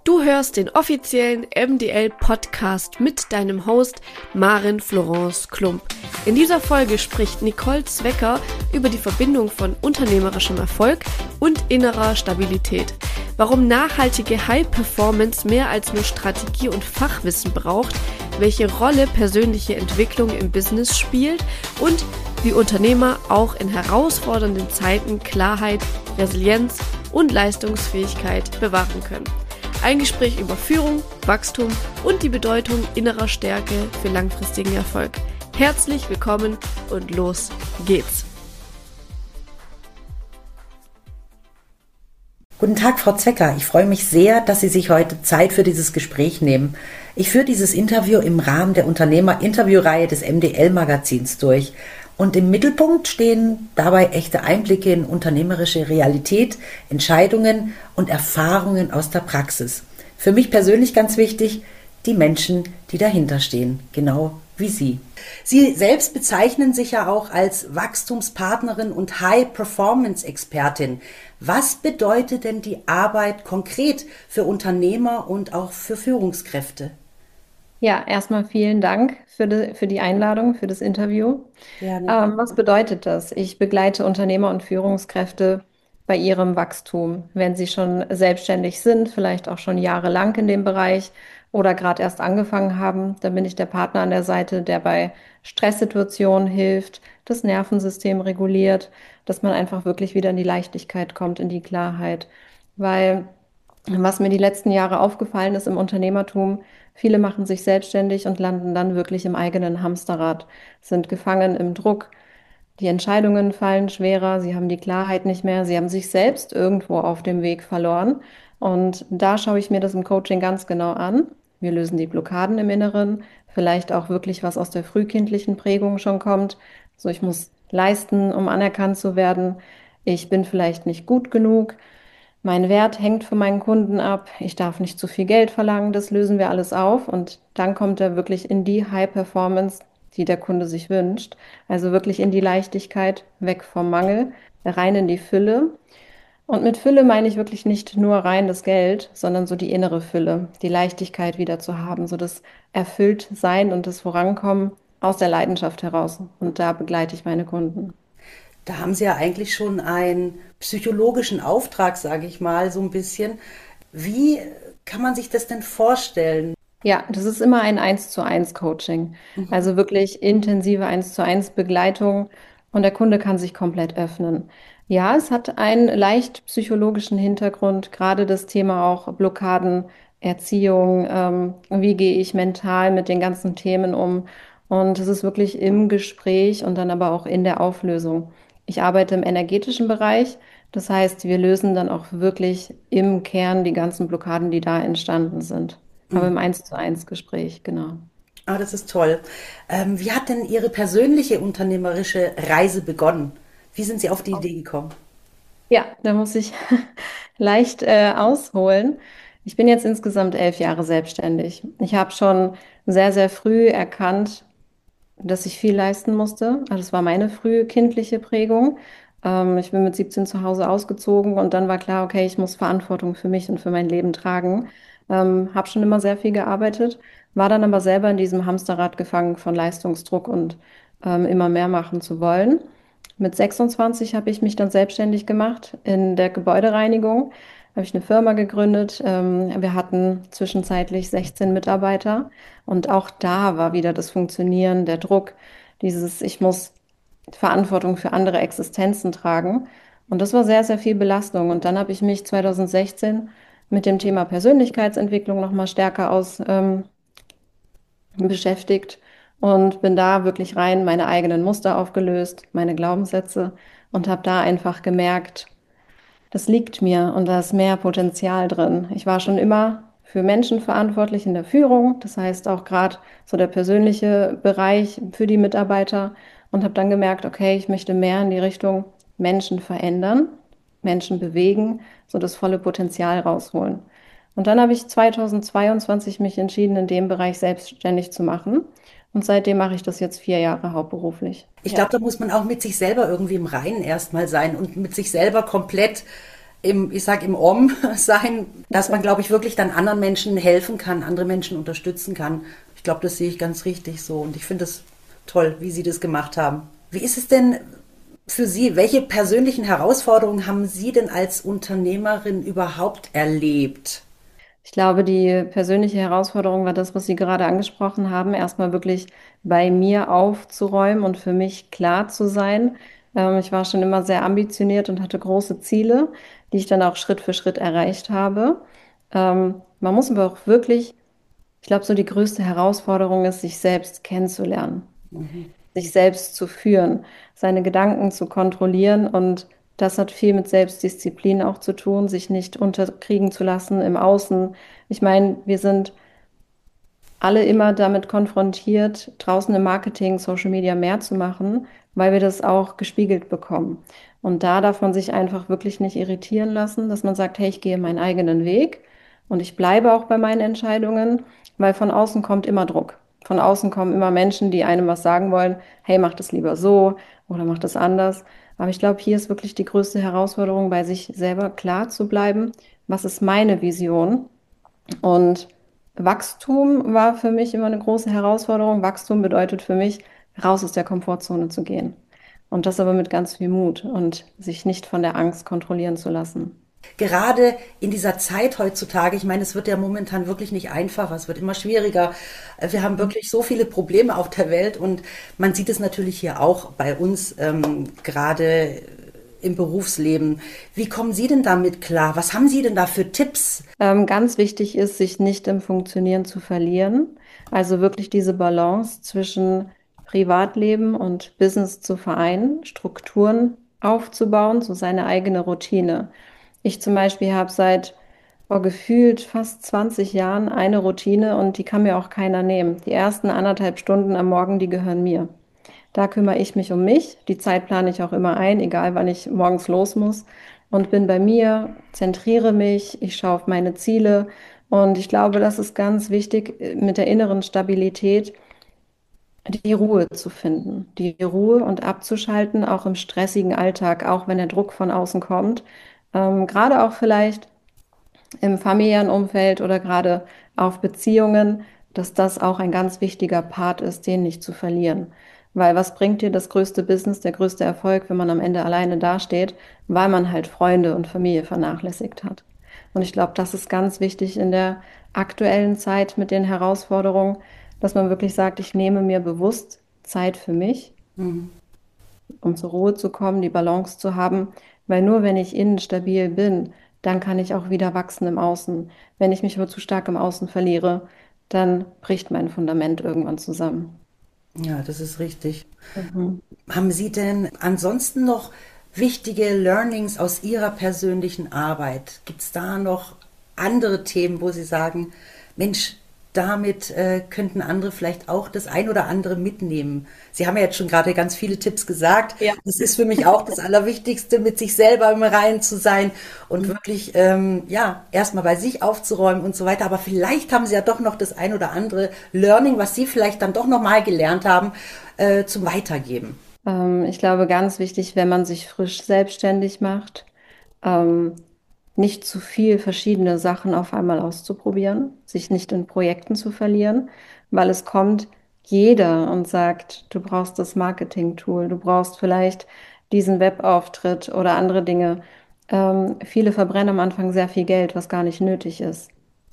Du hörst den offiziellen MDL-Podcast mit deinem Host Maren Florence Klump. In dieser Folge spricht Nicole Zwecker über die Verbindung von unternehmerischem Erfolg und innerer Stabilität. Warum nachhaltige High-Performance mehr als nur Strategie und Fachwissen braucht, welche Rolle persönliche Entwicklung im Business spielt und wie Unternehmer auch in herausfordernden Zeiten Klarheit, Resilienz und Leistungsfähigkeit bewahren können. Ein Gespräch über Führung, Wachstum und die Bedeutung innerer Stärke für langfristigen Erfolg. Herzlich willkommen und los geht's! Guten Tag, Frau Zwecker. Ich freue mich sehr, dass Sie sich heute Zeit für dieses Gespräch nehmen. Ich führe dieses Interview im Rahmen der Unternehmer-Interviewreihe des MDL-Magazins durch. Und im Mittelpunkt stehen dabei echte Einblicke in unternehmerische Realität, Entscheidungen und Erfahrungen aus der Praxis. Für mich persönlich ganz wichtig, die Menschen, die dahinter stehen, genau wie Sie. Sie selbst bezeichnen sich ja auch als Wachstumspartnerin und High-Performance-Expertin. Was bedeutet denn die Arbeit konkret für Unternehmer und auch für Führungskräfte? Ja, erstmal vielen Dank für die Einladung, für das Interview. Gerne. Was bedeutet das? Ich begleite Unternehmer und Führungskräfte bei ihrem Wachstum, wenn sie schon selbstständig sind, vielleicht auch schon jahrelang in dem Bereich oder gerade erst angefangen haben. Dann bin ich der Partner an der Seite, der bei Stresssituationen hilft, das Nervensystem reguliert, dass man einfach wirklich wieder in die Leichtigkeit kommt, in die Klarheit. Weil was mir die letzten Jahre aufgefallen ist im Unternehmertum, viele machen sich selbstständig und landen dann wirklich im eigenen Hamsterrad, sind gefangen im Druck. Die Entscheidungen fallen schwerer, sie haben die Klarheit nicht mehr, sie haben sich selbst irgendwo auf dem Weg verloren. Und da schaue ich mir das im Coaching ganz genau an. Wir lösen die Blockaden im Inneren, vielleicht auch wirklich was aus der frühkindlichen Prägung schon kommt. So, ich muss leisten, um anerkannt zu werden. Ich bin vielleicht nicht gut genug. Mein Wert hängt von meinen Kunden ab. Ich darf nicht zu viel Geld verlangen. Das lösen wir alles auf. Und dann kommt er wirklich in die High Performance, die der Kunde sich wünscht. Also wirklich in die Leichtigkeit, weg vom Mangel, rein in die Fülle. Und mit Fülle meine ich wirklich nicht nur rein das Geld, sondern so die innere Fülle, die Leichtigkeit wieder zu haben, so das Erfülltsein und das Vorankommen aus der Leidenschaft heraus. Und da begleite ich meine Kunden. Da haben Sie ja eigentlich schon einen psychologischen Auftrag, sage ich mal, so ein bisschen. Wie kann man sich das denn vorstellen? Ja, das ist immer ein 1:1 Coaching. Also wirklich intensive 1:1 Begleitung und der Kunde kann sich komplett öffnen. Ja, es hat einen leicht psychologischen Hintergrund, gerade das Thema auch Blockaden, Erziehung, wie gehe ich mental mit den ganzen Themen um? Und es ist wirklich im Gespräch und dann aber auch in der Auflösung. Ich arbeite im energetischen Bereich. Das heißt, wir lösen dann auch wirklich im Kern die ganzen Blockaden, die da entstanden sind. Aber im 1:1 Gespräch, genau. Ah, das ist toll. Wie hat denn Ihre persönliche unternehmerische Reise begonnen? Wie sind Sie auf die Idee gekommen? Ja, da muss ich leicht ausholen. Ich bin jetzt insgesamt 11 Jahre selbstständig. Ich habe schon sehr, sehr früh erkannt, dass ich viel leisten musste. Also es war meine frühe kindliche Prägung. Ich bin mit 17 zu Hause ausgezogen und dann war klar, okay, ich muss Verantwortung für mich und für mein Leben tragen. Habe schon immer sehr viel gearbeitet, war dann aber selber in diesem Hamsterrad gefangen von Leistungsdruck und immer mehr machen zu wollen. Mit 26 habe ich mich dann selbstständig gemacht in der Gebäudereinigung. Habe ich eine Firma gegründet. Wir hatten zwischenzeitlich 16 Mitarbeiter und auch da war wieder das Funktionieren, der Druck, dieses, ich muss Verantwortung für andere Existenzen tragen. Und das war sehr, sehr viel Belastung. Und dann habe ich mich 2016 mit dem Thema Persönlichkeitsentwicklung nochmal stärker beschäftigt und bin da wirklich rein meine eigenen Muster aufgelöst, meine Glaubenssätze und habe da einfach gemerkt, das liegt mir und da ist mehr Potenzial drin. Ich war schon immer für Menschen verantwortlich in der Führung, das heißt auch gerade so der persönliche Bereich für die Mitarbeiter und habe dann gemerkt, okay, ich möchte mehr in die Richtung Menschen verändern, Menschen bewegen, so das volle Potenzial rausholen. Und dann habe ich 2022 mich entschieden, in dem Bereich selbstständig zu machen. Und seitdem mache ich das jetzt 4 Jahre hauptberuflich. Ich Ja. glaube, da muss man auch mit sich selber irgendwie im Reinen erstmal sein und mit sich selber komplett im sein, dass man, glaube ich, wirklich dann anderen Menschen helfen kann, andere Menschen unterstützen kann. Ich glaube, das sehe ich ganz richtig so. Und ich finde es toll, wie Sie das gemacht haben. Wie ist es denn für Sie? Welche persönlichen Herausforderungen haben Sie denn als Unternehmerin überhaupt erlebt? Ich glaube, die persönliche Herausforderung war das, was Sie gerade angesprochen haben, erstmal wirklich bei mir aufzuräumen und für mich klar zu sein. Ich war schon immer sehr ambitioniert und hatte große Ziele, die ich dann auch Schritt für Schritt erreicht habe. Man muss aber auch wirklich, ich glaube, so die größte Herausforderung ist, sich selbst kennenzulernen, sich selbst zu führen, seine Gedanken zu kontrollieren, und das hat viel mit Selbstdisziplin auch zu tun, sich nicht unterkriegen zu lassen im Außen. Ich meine, wir sind alle immer damit konfrontiert, draußen im Marketing, Social Media mehr zu machen, weil wir das auch gespiegelt bekommen. Und da darf man sich einfach wirklich nicht irritieren lassen, dass man sagt, hey, ich gehe meinen eigenen Weg und ich bleibe auch bei meinen Entscheidungen, weil von außen kommt immer Druck. Von außen kommen immer Menschen, die einem was sagen wollen, hey, mach das lieber so oder mach das anders. Aber ich glaube, hier ist wirklich die größte Herausforderung, bei sich selber klar zu bleiben, was ist meine Vision? Und Wachstum war für mich immer eine große Herausforderung. Wachstum bedeutet für mich, raus aus der Komfortzone zu gehen. Und das aber mit ganz viel Mut und sich nicht von der Angst kontrollieren zu lassen. Gerade in dieser Zeit heutzutage, ich meine, es wird ja momentan wirklich nicht einfacher, es wird immer schwieriger. Wir haben wirklich so viele Probleme auf der Welt und man sieht es natürlich hier auch bei uns, gerade im Berufsleben. Wie kommen Sie denn damit klar? Was haben Sie denn da für Tipps? Ganz wichtig ist, sich nicht im Funktionieren zu verlieren. Also wirklich diese Balance zwischen Privatleben und Business zu vereinen, Strukturen aufzubauen, so seine eigene Routine. Ich zum Beispiel habe seit gefühlt fast 20 Jahren eine Routine, und die kann mir auch keiner nehmen. Die ersten 1,5 Stunden am Morgen, die gehören mir. Da kümmere ich mich um mich. Die Zeit plane ich auch immer ein, egal wann ich morgens los muss. Und bin bei mir, zentriere mich, ich schaue auf meine Ziele. Und ich glaube, das ist ganz wichtig, mit der inneren Stabilität die Ruhe zu finden. Die Ruhe und abzuschalten, auch im stressigen Alltag, auch wenn der Druck von außen kommt. Gerade auch vielleicht im familiären Umfeld oder gerade auf Beziehungen, dass das auch ein ganz wichtiger Part ist, den nicht zu verlieren. Weil was bringt dir das größte Business, der größte Erfolg, wenn man am Ende alleine dasteht, weil man halt Freunde und Familie vernachlässigt hat. Und ich glaube, das ist ganz wichtig in der aktuellen Zeit mit den Herausforderungen, dass man wirklich sagt, ich nehme mir bewusst Zeit für mich, um zur Ruhe zu kommen, die Balance zu haben, weil nur wenn ich innen stabil bin, dann kann ich auch wieder wachsen im Außen. Wenn ich mich aber zu stark im Außen verliere, dann bricht mein Fundament irgendwann zusammen. Ja, das ist richtig. Mhm. Haben Sie denn ansonsten noch wichtige Learnings aus Ihrer persönlichen Arbeit? Gibt es da noch andere Themen, wo Sie sagen, Mensch, damit könnten andere vielleicht auch das ein oder andere mitnehmen? Sie haben ja jetzt schon gerade ganz viele Tipps gesagt. Ja. Das ist für mich auch das Allerwichtigste, mit sich selber im Reinen zu sein und wirklich, ja, erstmal bei sich aufzuräumen und so weiter. Aber vielleicht haben Sie ja doch noch das ein oder andere Learning, was Sie vielleicht dann doch noch mal gelernt haben, zum Weitergeben. Ich glaube, ganz wichtig, wenn man sich frisch selbstständig macht, ähm, nicht zu viel verschiedene Sachen auf einmal auszuprobieren, sich nicht in Projekten zu verlieren, weil es kommt jeder und sagt, du brauchst das Marketing-Tool, du brauchst vielleicht diesen Webauftritt oder andere Dinge. Viele verbrennen am Anfang sehr viel Geld, was gar nicht nötig ist.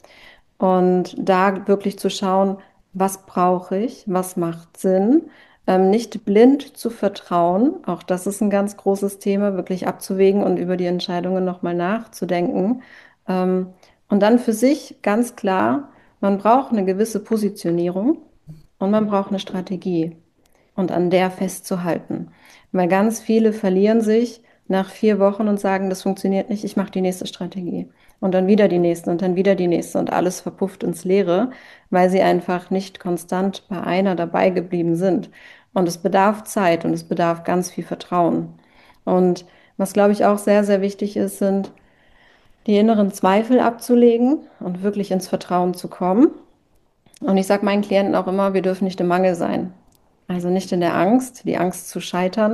Und da wirklich zu schauen, was brauche ich, was macht Sinn, nicht blind zu vertrauen, auch das ist ein ganz großes Thema, wirklich abzuwägen und über die Entscheidungen nochmal nachzudenken. Ähm, und dann für sich ganz klar, man braucht eine gewisse Positionierung und man braucht eine Strategie und an der festzuhalten. Weil ganz viele verlieren sich nach 4 Wochen und sagen, das funktioniert nicht, ich mache die nächste Strategie. Und dann wieder die nächste und dann wieder die nächste und alles verpufft ins Leere, weil sie einfach nicht konstant bei einer dabei geblieben sind. Und es bedarf Zeit und es bedarf ganz viel Vertrauen. Und was, glaube ich, auch sehr, sehr wichtig ist, sind die inneren Zweifel abzulegen und wirklich ins Vertrauen zu kommen. Und ich sage meinen Klienten auch immer, wir dürfen nicht im Mangel sein. Also nicht in der Angst, die Angst zu scheitern,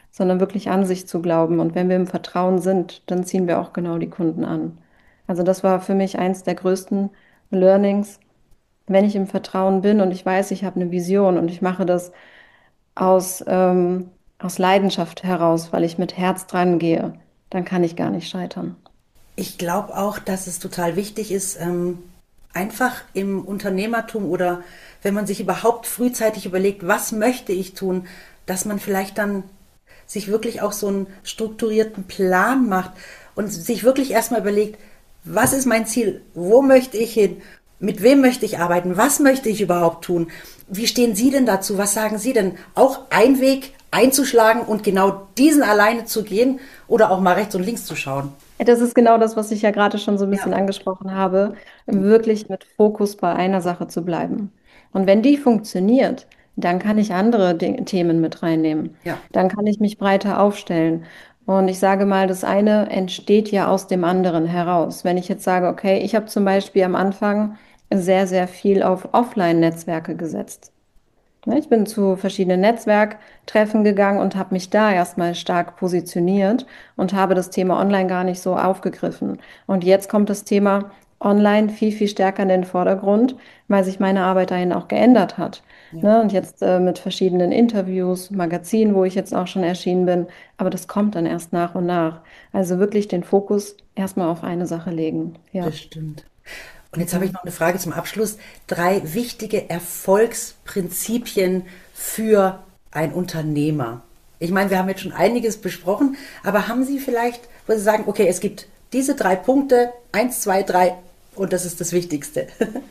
sondern wirklich an sich zu glauben. Und wenn wir im Vertrauen sind, dann ziehen wir auch genau die Kunden an. Also das war für mich eins der größten Learnings. Wenn ich im Vertrauen bin und ich weiß, ich habe eine Vision und ich mache das aus, aus Leidenschaft heraus, weil ich mit Herz dran gehe, dann kann ich gar nicht scheitern. Ich glaube auch, dass es total wichtig ist, einfach im Unternehmertum oder wenn man sich überhaupt frühzeitig überlegt, was möchte ich tun, dass man vielleicht dann sich wirklich auch so einen strukturierten Plan macht und sich wirklich erstmal überlegt, was ist mein Ziel, wo möchte ich hin, mit wem möchte ich arbeiten, was möchte ich überhaupt tun, wie stehen Sie denn dazu, was sagen Sie denn, auch ein Weg einzuschlagen und genau diesen alleine zu gehen oder auch mal rechts und links zu schauen. Das ist genau das, was ich ja gerade schon so ein bisschen Ja, angesprochen habe, wirklich mit Fokus bei einer Sache zu bleiben. Und wenn die funktioniert, dann kann ich andere Themen mit reinnehmen. ja, Dann kann ich mich breiter aufstellen. Und ich sage mal, das eine entsteht ja aus dem anderen heraus. Wenn ich jetzt sage, okay, ich habe zum Beispiel am Anfang sehr, sehr viel auf Offline-Netzwerke gesetzt. Ne, ich bin zu verschiedenen Netzwerktreffen gegangen und habe mich da erstmal stark positioniert und habe das Thema Online gar nicht so aufgegriffen. Und jetzt kommt das Thema Online viel, viel stärker in den Vordergrund, weil sich meine Arbeit dahin auch geändert hat. ja. Ne, und jetzt mit verschiedenen Interviews, Magazinen, wo ich jetzt auch schon erschienen bin. Aber das kommt dann erst nach und nach. Also wirklich den Fokus erstmal auf eine Sache legen. Ja. Das stimmt. Und jetzt habe ich noch eine Frage zum Abschluss. Drei wichtige Erfolgsprinzipien für ein Unternehmer. Ich meine, wir haben jetzt schon einiges besprochen, aber haben Sie vielleicht, wo Sie sagen, okay, es gibt diese drei Punkte, eins, zwei, drei, und das ist das Wichtigste.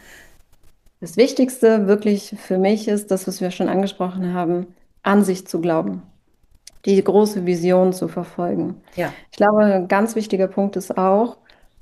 Das Wichtigste wirklich für mich ist das, was wir schon angesprochen haben, an sich zu glauben, die große Vision zu verfolgen. Ja, Ich glaube, ein ganz wichtiger Punkt ist auch,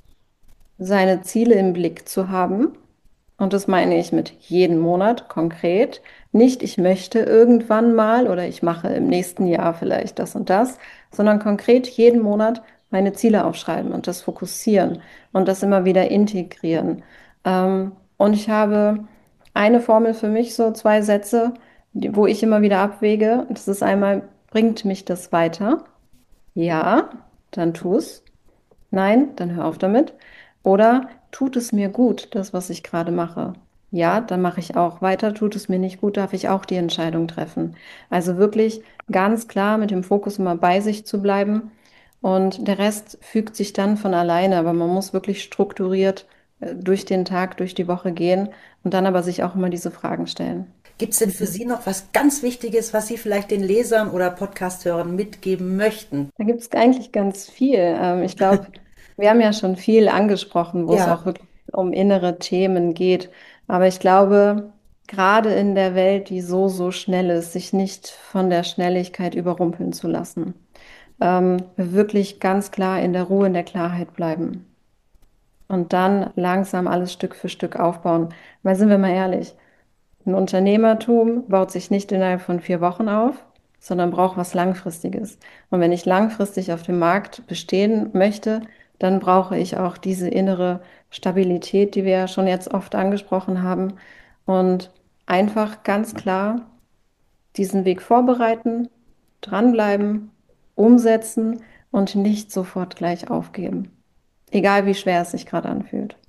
seine Ziele im Blick zu haben. Und das meine ich mit jedem Monat konkret. Nicht, ich möchte irgendwann mal oder ich mache im nächsten Jahr vielleicht das und das, sondern konkret jeden Monat meine Ziele aufschreiben und das fokussieren und das immer wieder integrieren. Und ich habe eine Formel für mich, so zwei Sätze, wo ich immer wieder abwäge. Das ist einmal, bringt mich das weiter? Ja, dann tu's. Nein, dann hör auf damit. Oder tut es mir gut, das, was ich gerade mache? Ja, dann mache ich auch weiter. Tut es mir nicht gut, darf ich auch die Entscheidung treffen. Also wirklich ganz klar mit dem Fokus immer bei sich zu bleiben. Und der Rest fügt sich dann von alleine. Aber man muss wirklich strukturiert durch den Tag, durch die Woche gehen und dann aber sich auch immer diese Fragen stellen. gibt es denn für Sie noch was ganz Wichtiges, was Sie vielleicht den Lesern oder Podcasthörern mitgeben möchten? Da gibt es eigentlich ganz viel. Ich glaube, wir haben ja schon viel angesprochen, wo es Ja, auch wirklich um innere Themen geht. Aber ich glaube, gerade in der Welt, die so, so schnell ist, sich nicht von der Schnelligkeit überrumpeln zu lassen. Wirklich ganz klar in der Ruhe, in der Klarheit bleiben. Und dann langsam alles Stück für Stück aufbauen. Weil sind wir mal ehrlich, ein Unternehmertum baut sich nicht innerhalb von 4 Wochen auf, sondern braucht was Langfristiges. Und wenn ich langfristig auf dem Markt bestehen möchte, dann brauche ich auch diese innere Stabilität, die wir ja schon jetzt oft angesprochen haben. Und einfach ganz klar diesen Weg vorbereiten, dranbleiben, umsetzen und nicht sofort gleich aufgeben. Egal wie schwer es sich gerade anfühlt.